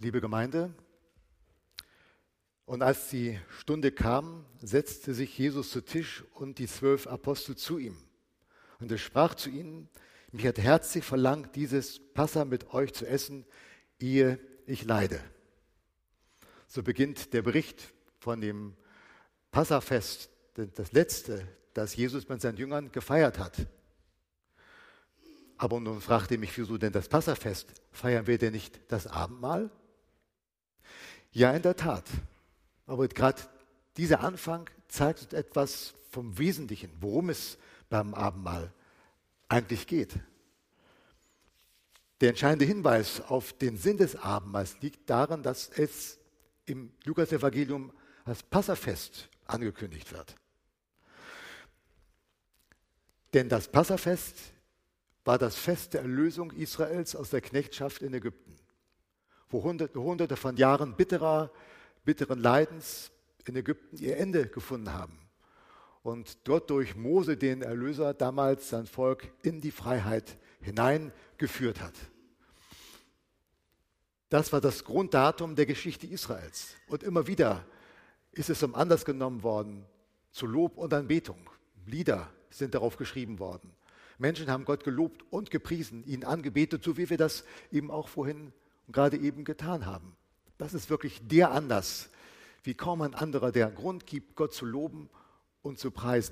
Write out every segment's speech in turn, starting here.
Liebe Gemeinde, und als die Stunde kam, setzte sich Jesus zu Tisch und die 12 Apostel zu ihm. Und er sprach zu ihnen: Mich hat herzlich verlangt, dieses Passa mit euch zu essen, ehe ich leide. So beginnt der Bericht von dem Passafest, das letzte, das Jesus mit seinen Jüngern gefeiert hat. Aber nun fragte er mich, wieso denn das Passafest? Feiern wir denn nicht das Abendmahl? Ja, in der Tat. Aber gerade dieser Anfang zeigt uns etwas vom Wesentlichen, worum es beim Abendmahl eigentlich geht. Der entscheidende Hinweis auf den Sinn des Abendmahls liegt darin, dass es im Lukas-Evangelium als Passafest angekündigt wird. Denn das Passafest war das Fest der Erlösung Israels aus der Knechtschaft in Ägypten, wo Hunderte von Jahren bitteren Leidens in Ägypten ihr Ende gefunden haben und dort durch Mose, den Erlöser, damals sein Volk in die Freiheit hineingeführt hat. Das war das Grunddatum der Geschichte Israels. Und immer wieder ist es zum Anlass genommen worden zu Lob und Anbetung. Lieder sind darauf geschrieben worden. Menschen haben Gott gelobt und gepriesen, ihn angebetet, so wie wir das eben auch vorhin und gerade eben getan haben. Das ist wirklich der Anlass, wie kaum ein anderer, der Grund gibt, Gott zu loben und zu preisen.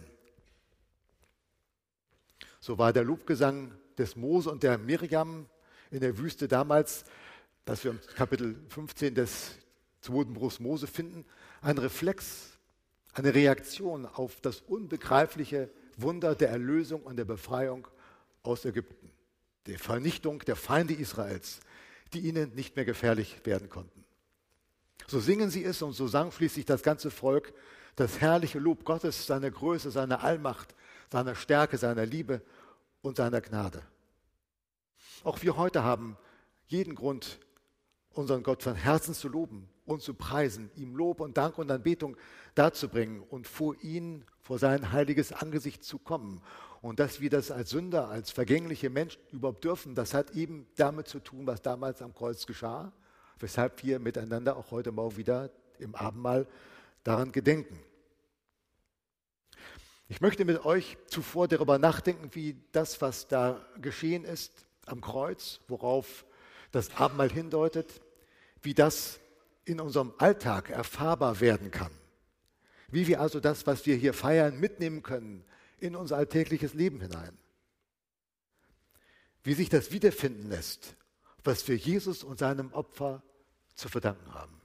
So war der Lobgesang des Mose und der Miriam in der Wüste damals, das wir im Kapitel 15 des 2. Buchs Mose finden, ein Reflex, eine Reaktion auf das unbegreifliche Wunder der Erlösung und der Befreiung aus Ägypten, der Vernichtung der Feinde Israels, die ihnen nicht mehr gefährlich werden konnten. So singen sie es und so sang schließlich das ganze Volk das herrliche Lob Gottes, seiner Größe, seiner Allmacht, seiner Stärke, seiner Liebe und seiner Gnade. Auch wir heute haben jeden Grund, unseren Gott von Herzen zu loben und zu preisen, ihm Lob und Dank und Anbetung darzubringen und vor ihn, vor sein heiliges Angesicht zu kommen. Und dass wir das als Sünder, als vergängliche Menschen überhaupt dürfen, das hat eben damit zu tun, was damals am Kreuz geschah, weshalb wir miteinander auch heute Morgen wieder im Abendmahl daran gedenken. Ich möchte mit euch zuvor darüber nachdenken, wie das, was da geschehen ist am Kreuz, worauf das Abendmahl hindeutet, wie das in unserem Alltag erfahrbar werden kann. Wie wir also das, was wir hier feiern, mitnehmen können in unser alltägliches Leben hinein. Wie sich das wiederfinden lässt, was wir Jesus und seinem Opfer zu verdanken haben.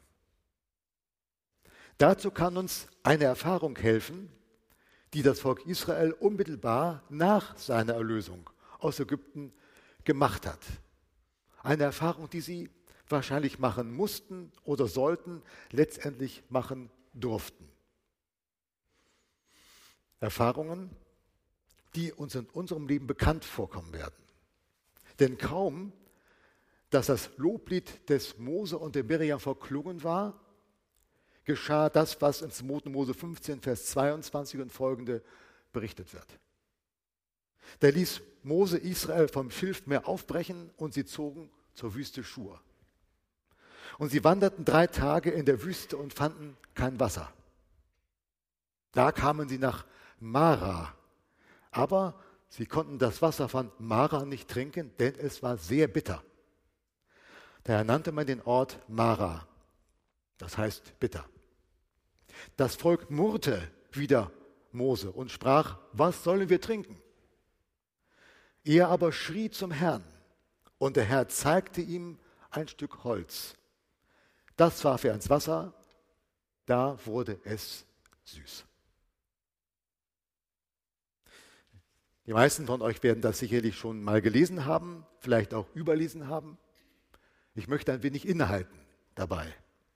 Dazu kann uns eine Erfahrung helfen, die das Volk Israel unmittelbar nach seiner Erlösung aus Ägypten gemacht hat. Eine Erfahrung, die sie wahrscheinlich machen mussten oder sollten, letztendlich machen durften. Erfahrungen, die uns in unserem Leben bekannt vorkommen werden. Denn kaum, dass das Loblied des Mose und der Miriam verklungen war, geschah das, was in 2. Mose 15, Vers 22 und folgende berichtet wird. Da ließ Mose Israel vom Schilfmeer aufbrechen und sie zogen zur Wüste Schur. Und sie wanderten 3 Tage in der Wüste und fanden kein Wasser. Da kamen sie nach Mara, aber sie konnten das Wasser von Mara nicht trinken, denn es war sehr bitter. Daher nannte man den Ort Mara, das heißt bitter. Das Volk murrte wider Mose und sprach: Was sollen wir trinken? Er aber schrie zum Herrn, und der Herr zeigte ihm ein Stück Holz. Das warf er ins Wasser, da wurde es süß. Die meisten von euch werden das sicherlich schon mal gelesen haben, vielleicht auch überlesen haben. Ich möchte ein wenig innehalten dabei.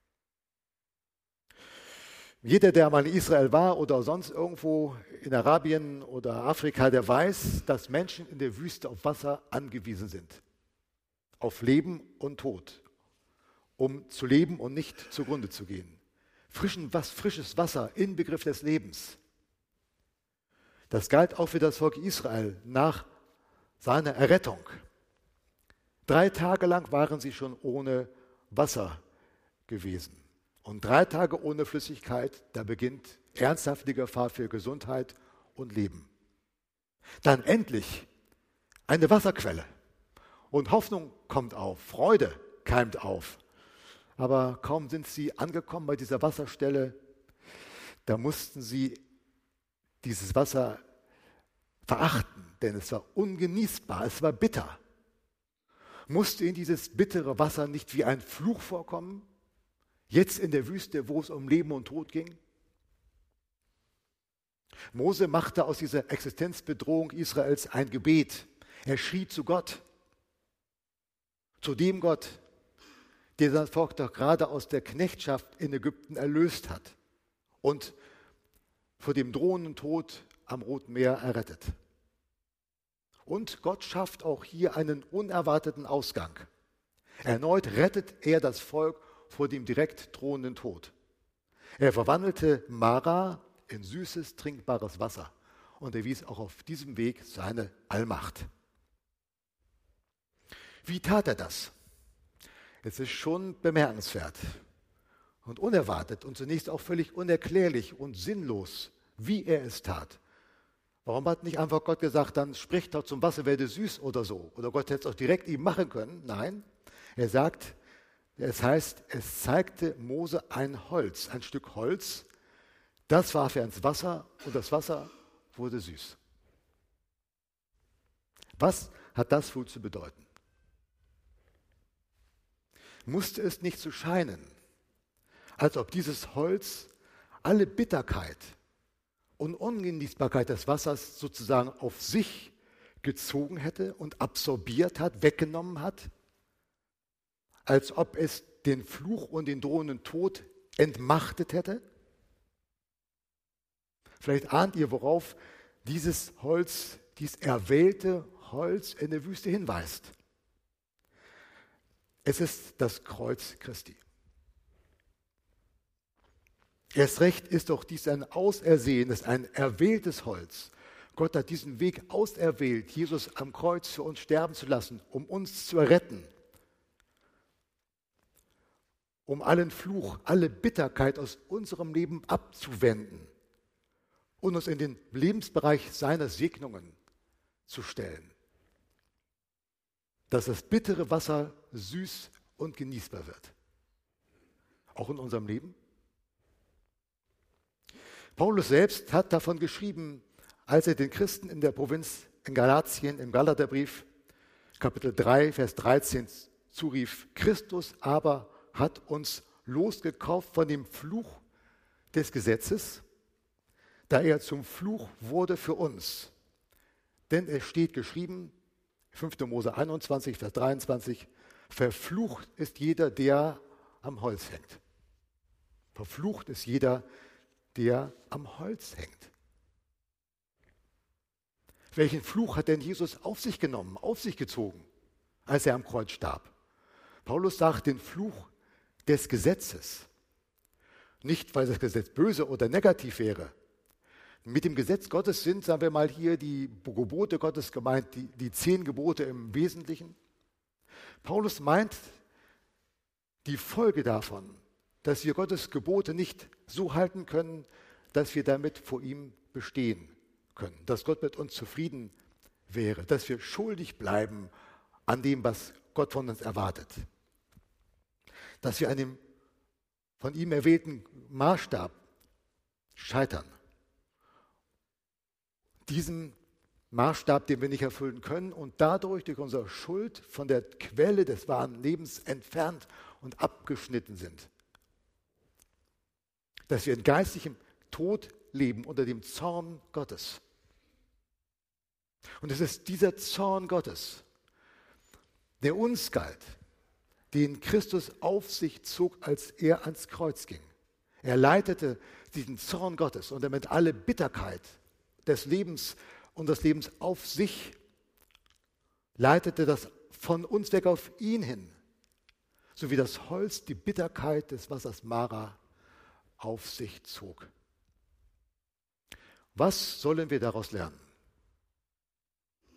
Jeder, der mal in Israel war oder sonst irgendwo in Arabien oder Afrika, der weiß, dass Menschen in der Wüste auf Wasser angewiesen sind. Auf Leben und Tod, um zu leben und nicht zugrunde zu gehen. Frisches Wasser, Inbegriff des Lebens. Das galt auch für das Volk Israel nach seiner Errettung. 3 Tage lang waren sie schon ohne Wasser gewesen. Und 3 Tage ohne Flüssigkeit, da beginnt ernsthafte Gefahr für Gesundheit und Leben. Dann endlich eine Wasserquelle. Und Hoffnung kommt auf, Freude keimt auf. Aber kaum sind sie angekommen bei dieser Wasserstelle, da mussten sie dieses Wasser verachten, denn es war ungenießbar, es war bitter. Musste ihnen dieses bittere Wasser nicht wie ein Fluch vorkommen? Jetzt in der Wüste, wo es um Leben und Tod ging? Mose machte aus dieser Existenzbedrohung Israels ein Gebet. Er schrie zu Gott, zu dem Gott, der sein Volk doch gerade aus der Knechtschaft in Ägypten erlöst hat und vor dem drohenden Tod am Roten Meer errettet. Und Gott schafft auch hier einen unerwarteten Ausgang. Erneut rettet er das Volk vor dem direkt drohenden Tod. Er verwandelte Mara in süßes, trinkbares Wasser und erwies auch auf diesem Weg seine Allmacht. Wie tat er das? Es ist schon bemerkenswert und unerwartet und zunächst auch völlig unerklärlich und sinnlos, wie er es tat. Warum hat nicht einfach Gott gesagt, dann sprich doch zum Wasser, werde süß oder so? Oder Gott hätte es auch direkt ihm machen können. Nein, er sagt, es heißt, es zeigte Mose ein Holz, ein Stück Holz, das warf er ins Wasser und das Wasser wurde süß. Was hat das wohl zu bedeuten? Musste es nicht so scheinen, als ob dieses Holz alle Bitterkeit und Ungenießbarkeit des Wassers sozusagen auf sich gezogen hätte und absorbiert hat, weggenommen hat, als ob es den Fluch und den drohenden Tod entmachtet hätte? Vielleicht ahnt ihr, worauf dieses Holz, dieses erwählte Holz in der Wüste hinweist. Es ist das Kreuz Christi. Erst recht ist doch dies ein ausersehenes, ein erwähltes Holz. Gott hat diesen Weg auserwählt, Jesus am Kreuz für uns sterben zu lassen, um uns zu erretten, um allen Fluch, alle Bitterkeit aus unserem Leben abzuwenden und uns in den Lebensbereich seiner Segnungen zu stellen, dass das bittere Wasser süß und genießbar wird. Auch in unserem Leben. Paulus selbst hat davon geschrieben, als er den Christen in der Provinz in Galatien, im Galaterbrief, Kapitel 3, Vers 13 zurief, Christus aber hat uns losgekauft von dem Fluch des Gesetzes, da er zum Fluch wurde für uns. Denn es steht geschrieben, 5. Mose 21, Vers 23, verflucht ist jeder, der am Holz hängt. Verflucht ist jeder, der am Holz hängt. Welchen Fluch hat denn Jesus auf sich genommen, auf sich gezogen, als er am Kreuz starb? Paulus sagt den Fluch des Gesetzes. Nicht, weil das Gesetz böse oder negativ wäre. Mit dem Gesetz Gottes sind, sagen wir mal hier, die Gebote Gottes gemeint, die 10 Gebote im Wesentlichen. Paulus meint die Folge davon, dass wir Gottes Gebote nicht so halten können, dass wir damit vor ihm bestehen können, dass Gott mit uns zufrieden wäre, dass wir schuldig bleiben an dem, was Gott von uns erwartet, dass wir an dem von ihm erwählten Maßstab scheitern. Diesen Maßstab, den wir nicht erfüllen können und dadurch durch unsere Schuld von der Quelle des wahren Lebens entfernt und abgeschnitten sind. Dass wir in geistlichem Tod leben unter dem Zorn Gottes. Und es ist dieser Zorn Gottes, der uns galt, den Christus auf sich zog, als er ans Kreuz ging. Er leitete diesen Zorn Gottes und damit alle Bitterkeit des Lebens und des Lebens auf sich, leitete das von uns weg auf ihn hin, so wie das Holz die Bitterkeit des Wassers Mara auf sich zog. Was sollen wir daraus lernen?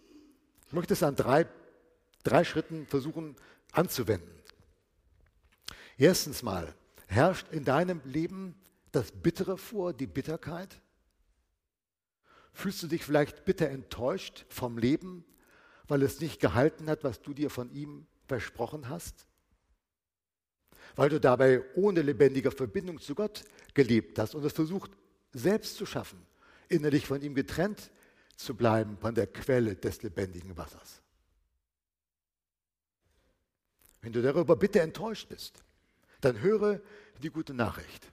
Ich möchte es an drei Schritten versuchen anzuwenden. Erstens mal, herrscht in deinem Leben das Bittere vor, die Bitterkeit? Fühlst du dich vielleicht bitter enttäuscht vom Leben, weil es nicht gehalten hat, was du dir von ihm versprochen hast? Weil du dabei ohne lebendige Verbindung zu Gott gelebt hast und es versucht, selbst zu schaffen, innerlich von ihm getrennt zu bleiben, von der Quelle des lebendigen Wassers. Wenn du darüber bitter enttäuscht bist, dann höre die gute Nachricht.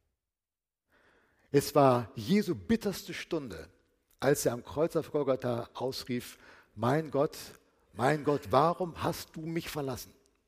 Es war Jesu bitterste Stunde, als er am Kreuz auf Golgatha ausrief, mein Gott, warum hast du mich verlassen?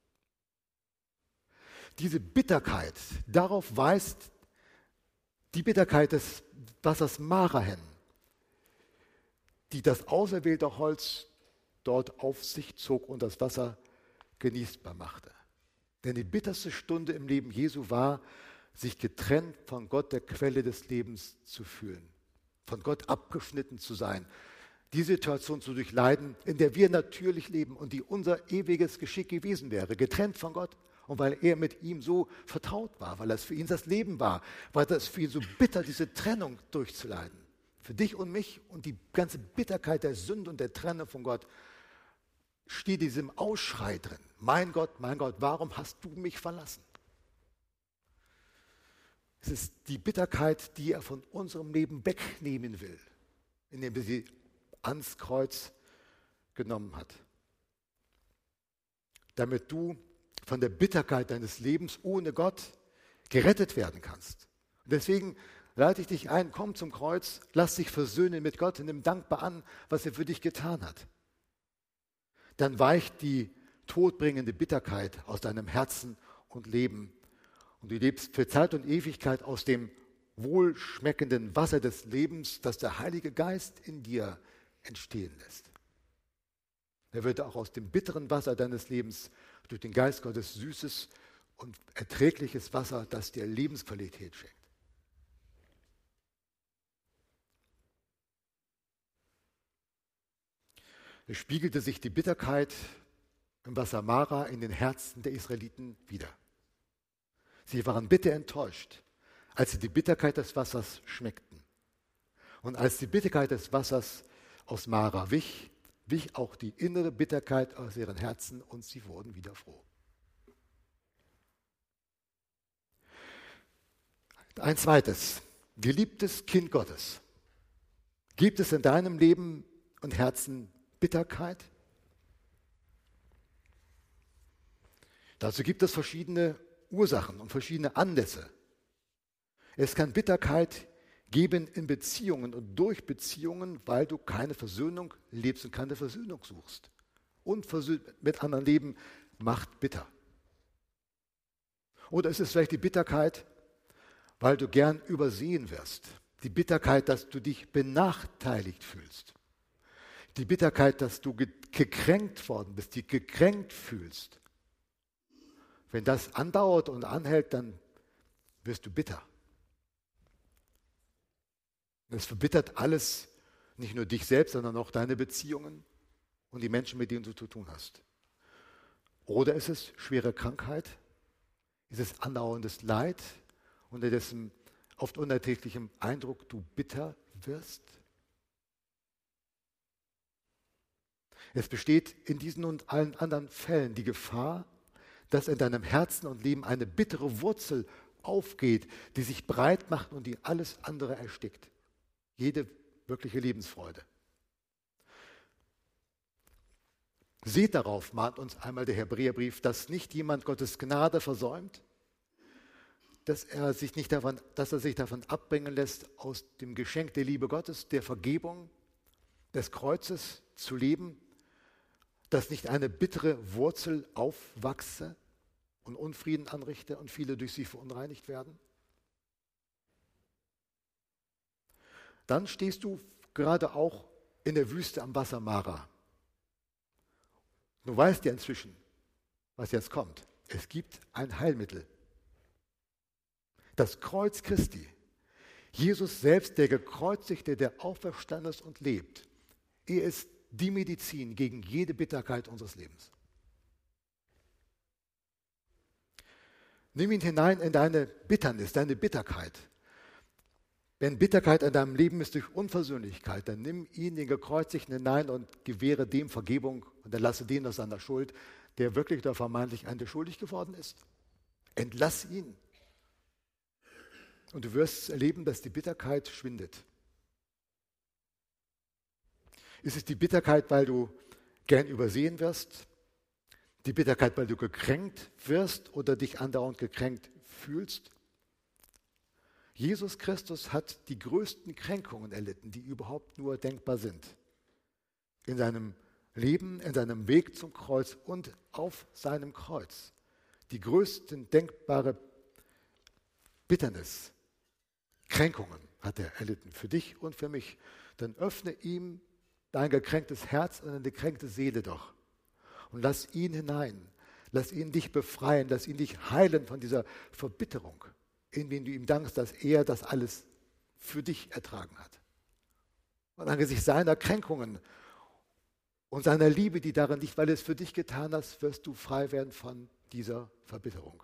Diese Bitterkeit, darauf weist die Bitterkeit des Wassers Mara hin, die das auserwählte Holz dort auf sich zog und das Wasser genießbar machte. Denn die bitterste Stunde im Leben Jesu war, sich getrennt von Gott, der Quelle des Lebens, zu fühlen, von Gott abgeschnitten zu sein, die Situation zu durchleiden, in der wir natürlich leben und die unser ewiges Geschick gewesen wäre, getrennt von Gott. Und weil er mit ihm so vertraut war, weil es für ihn das Leben war, war es für ihn so bitter, diese Trennung durchzuleiden. Für dich und mich und die ganze Bitterkeit der Sünde und der Trennung von Gott steht diesem Ausschrei drin. Mein Gott, warum hast du mich verlassen? Es ist die Bitterkeit, die er von unserem Leben wegnehmen will, indem er sie ans Kreuz genommen hat. Damit du von der Bitterkeit deines Lebens ohne Gott gerettet werden kannst. Und deswegen lade ich dich ein, komm zum Kreuz, lass dich versöhnen mit Gott und nimm dankbar an, was er für dich getan hat. Dann weicht die todbringende Bitterkeit aus deinem Herzen und Leben und du lebst für Zeit und Ewigkeit aus dem wohlschmeckenden Wasser des Lebens, das der Heilige Geist in dir entstehen lässt. Er wird auch aus dem bitteren Wasser deines Lebens durch den Geist Gottes süßes und erträgliches Wasser, das dir Lebensqualität schenkt. Es spiegelte sich die Bitterkeit im Wasser Mara in den Herzen der Israeliten wider. Sie waren bitter enttäuscht, als sie die Bitterkeit des Wassers schmeckten. Und als die Bitterkeit des Wassers aus Mara wich auch die innere Bitterkeit aus ihren Herzen und sie wurden wieder froh. Ein zweites, geliebtes Kind Gottes. Gibt es in deinem Leben und Herzen Bitterkeit? Dazu gibt es verschiedene Ursachen und verschiedene Anlässe. Es kann Bitterkeit geben in Beziehungen und durch Beziehungen, weil du keine Versöhnung lebst und keine Versöhnung suchst. Unversöhnt mit anderen Leben macht bitter. Oder ist es vielleicht die Bitterkeit, weil du gern übersehen wirst? Die Bitterkeit, dass du dich benachteiligt fühlst. Die Bitterkeit, dass du gekränkt worden bist, dich gekränkt fühlst. Wenn das andauert und anhält, dann wirst du bitter. Es verbittert alles, nicht nur dich selbst, sondern auch deine Beziehungen und die Menschen, mit denen du zu tun hast. Oder ist es schwere Krankheit? Ist es andauerndes Leid, unter dessen oft unerträglichem Eindruck du bitter wirst? Es besteht in diesen und allen anderen Fällen die Gefahr, dass in deinem Herzen und Leben eine bittere Wurzel aufgeht, die sich breit macht und die alles andere erstickt. Jede wirkliche Lebensfreude. Seht darauf, mahnt uns einmal der Hebräerbrief, dass nicht jemand Gottes Gnade versäumt, dass er sich davon abbringen lässt, aus dem Geschenk der Liebe Gottes, der Vergebung, des Kreuzes zu leben, dass nicht eine bittere Wurzel aufwachse und Unfrieden anrichte und viele durch sie verunreinigt werden. Dann stehst du gerade auch in der Wüste am Wasser Mara. Du weißt ja inzwischen, was jetzt kommt. Es gibt ein Heilmittel. Das Kreuz Christi. Jesus selbst, der Gekreuzigte, der auferstanden ist und lebt. Er ist die Medizin gegen jede Bitterkeit unseres Lebens. Nimm ihn hinein in deine Bitternis, deine Bitterkeit. Wenn Bitterkeit in deinem Leben ist durch Unversöhnlichkeit, dann nimm ihn, den Gekreuzigten, hinein und gewähre dem Vergebung und erlasse den aus seiner Schuld, der wirklich oder vermeintlich an dir schuldig geworden ist. Entlass ihn. Und du wirst erleben, dass die Bitterkeit schwindet. Ist es die Bitterkeit, weil du gern übersehen wirst? Die Bitterkeit, weil du gekränkt wirst oder dich andauernd gekränkt fühlst? Jesus Christus hat die größten Kränkungen erlitten, die überhaupt nur denkbar sind. In seinem Leben, in seinem Weg zum Kreuz und auf seinem Kreuz. Die größten denkbare Bitternis, Kränkungen hat er erlitten, für dich und für mich. Dann öffne ihm dein gekränktes Herz und deine gekränkte Seele doch. Und lass ihn hinein, lass ihn dich befreien, lass ihn dich heilen von dieser Verbitterung, indem du ihm dankst, dass er das alles für dich ertragen hat. Und angesichts seiner Kränkungen und seiner Liebe, die darin liegt, weil er es für dich getan hat, wirst du frei werden von dieser Verbitterung.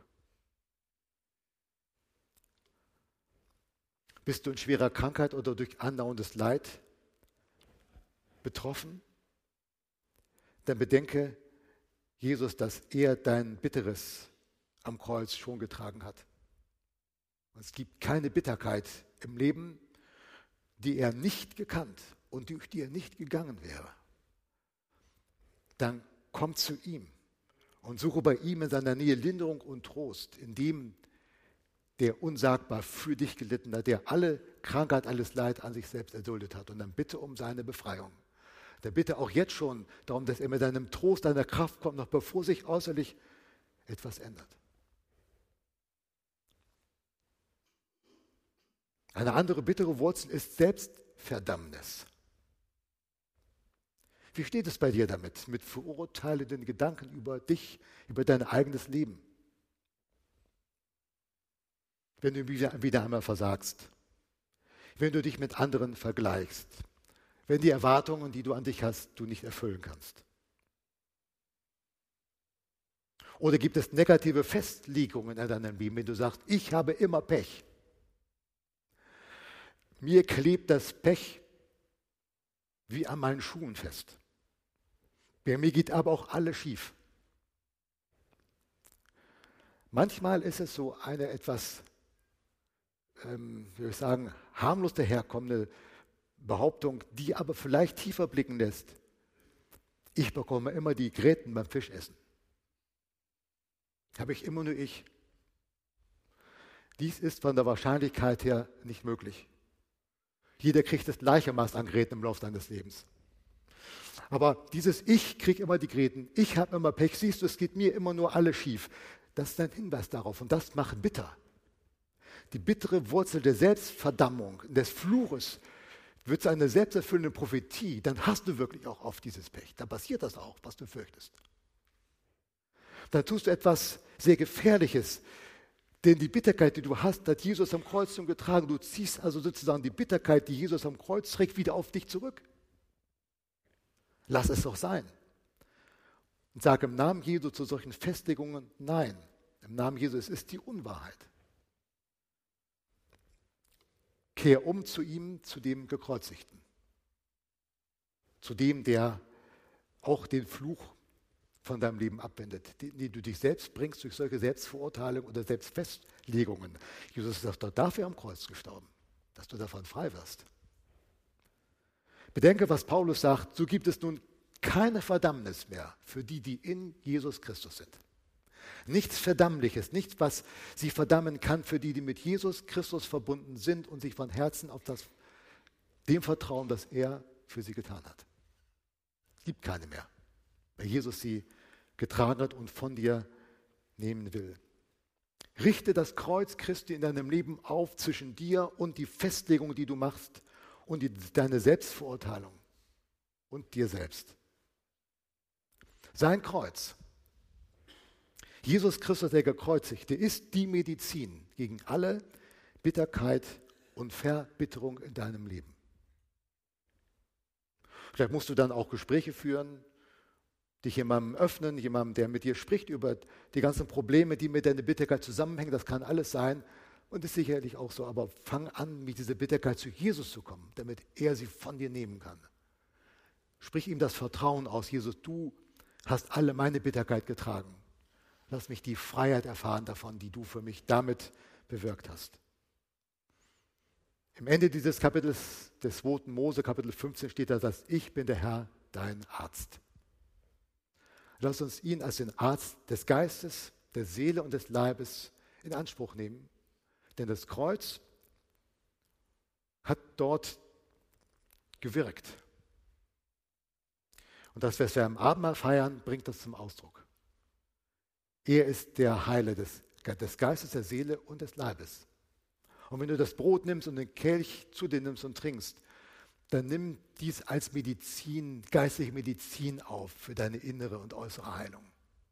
Bist du in schwerer Krankheit oder durch andauerndes Leid betroffen? Dann bedenke, Jesus, dass er dein Bitteres am Kreuz schon getragen hat. Und es gibt keine Bitterkeit im Leben, die er nicht gekannt und durch die er nicht gegangen wäre. Dann komm zu ihm und suche bei ihm in seiner Nähe Linderung und Trost, in dem der unsagbar für dich gelitten hat, der alle Krankheit, alles Leid an sich selbst erduldet hat. Und dann bitte um seine Befreiung. Dann bitte auch jetzt schon darum, dass er mit seinem Trost, seiner Kraft kommt, noch bevor sich äußerlich etwas ändert. Eine andere bittere Wurzel ist Selbstverdammnis. Wie steht es bei dir damit, mit verurteilenden Gedanken über dich, über dein eigenes Leben? Wenn du wieder einmal versagst, wenn du dich mit anderen vergleichst, wenn die Erwartungen, die du an dich hast, du nicht erfüllen kannst. Oder gibt es negative Festlegungen in deinem Leben, wenn du sagst, ich habe immer Pech. Mir klebt das Pech wie an meinen Schuhen fest. Bei mir geht aber auch alles schief. Manchmal ist es so eine etwas, wie soll ich sagen, harmlos daherkommende Behauptung, die aber vielleicht tiefer blicken lässt. Ich bekomme immer die Gräten beim Fischessen. Habe ich immer nur ich. Dies ist von der Wahrscheinlichkeit her nicht möglich. Jeder kriegt das gleiche Maß an Gräten im Laufe seines Lebens. Aber dieses Ich kriege immer die Gräten, ich habe immer Pech, siehst du, es geht mir immer nur alles schief. Das ist ein Hinweis darauf und das macht bitter. Die bittere Wurzel der Selbstverdammung, des Fluches, wird zu einer selbsterfüllenden Prophetie, dann hast du wirklich auch oft dieses Pech. Dann passiert das auch, was du fürchtest. Dann tust du etwas sehr Gefährliches, denn die Bitterkeit, die du hast, hat Jesus am Kreuz schon getragen. Du ziehst also sozusagen die Bitterkeit, die Jesus am Kreuz trägt, wieder auf dich zurück. Lass es doch sein. Und sag im Namen Jesu zu solchen Festlegungen nein. Im Namen Jesu, es ist die Unwahrheit. Kehr um zu ihm, zu dem Gekreuzigten. Zu dem, der auch den Fluch von deinem Leben abwendet, den du dich selbst bringst durch solche Selbstverurteilungen oder Selbstfestlegungen. Jesus ist doch dafür am Kreuz gestorben, dass du davon frei wirst. Bedenke, was Paulus sagt, so gibt es nun keine Verdammnis mehr für die, die in Jesus Christus sind. Nichts Verdammliches, nichts, was sie verdammen kann für die, die mit Jesus Christus verbunden sind und sich von Herzen auf dem vertrauen, das er für sie getan hat. Es gibt keine mehr, weil Jesus sie getragen hat und von dir nehmen will. Richte das Kreuz Christi in deinem Leben auf zwischen dir und die Festlegung, die du machst und deine Selbstverurteilung und dir selbst. Sein Kreuz, Jesus Christus, der Gekreuzigte, ist die Medizin gegen alle Bitterkeit und Verbitterung in deinem Leben. Vielleicht musst du dann auch Gespräche führen, dich jemandem öffnen, jemandem, der mit dir spricht über die ganzen Probleme, die mit deiner Bitterkeit zusammenhängen. Das kann alles sein und ist sicherlich auch so. Aber fang an, mit dieser Bitterkeit zu Jesus zu kommen, damit er sie von dir nehmen kann. Sprich ihm das Vertrauen aus. Jesus, du hast alle meine Bitterkeit getragen. Lass mich die Freiheit erfahren davon, die du für mich damit bewirkt hast. Im Ende dieses Kapitels des 2. Mose, Kapitel 15, steht da, dass ich bin der Herr, dein Arzt. Lass uns ihn als den Arzt des Geistes, der Seele und des Leibes in Anspruch nehmen. Denn das Kreuz hat dort gewirkt. Und das, was wir am Abendmahl feiern, bringt das zum Ausdruck. Er ist der Heiler des Geistes, der Seele und des Leibes. Und wenn du das Brot nimmst und den Kelch zu dir nimmst und trinkst, dann nimm dies als Medizin, geistliche Medizin auf für deine innere und äußere Heilung.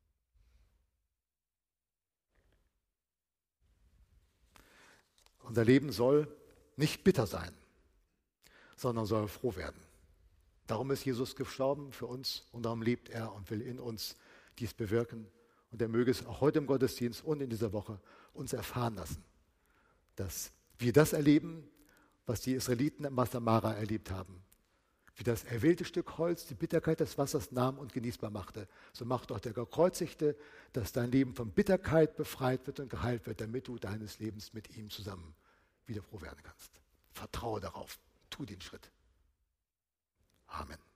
Unser Leben soll nicht bitter sein, sondern soll froh werden. Darum ist Jesus gestorben für uns und darum lebt er und will in uns dies bewirken. Und er möge es auch heute im Gottesdienst und in dieser Woche uns erfahren lassen, dass wir das erleben, was die Israeliten im Masah Mara erlebt haben. Wie das erwählte Stück Holz die Bitterkeit des Wassers nahm und genießbar machte. So macht auch der Gekreuzigte, dass dein Leben von Bitterkeit befreit wird und geheilt wird, damit du deines Lebens mit ihm zusammen wieder froh werden kannst. Vertraue darauf, tu den Schritt. Amen.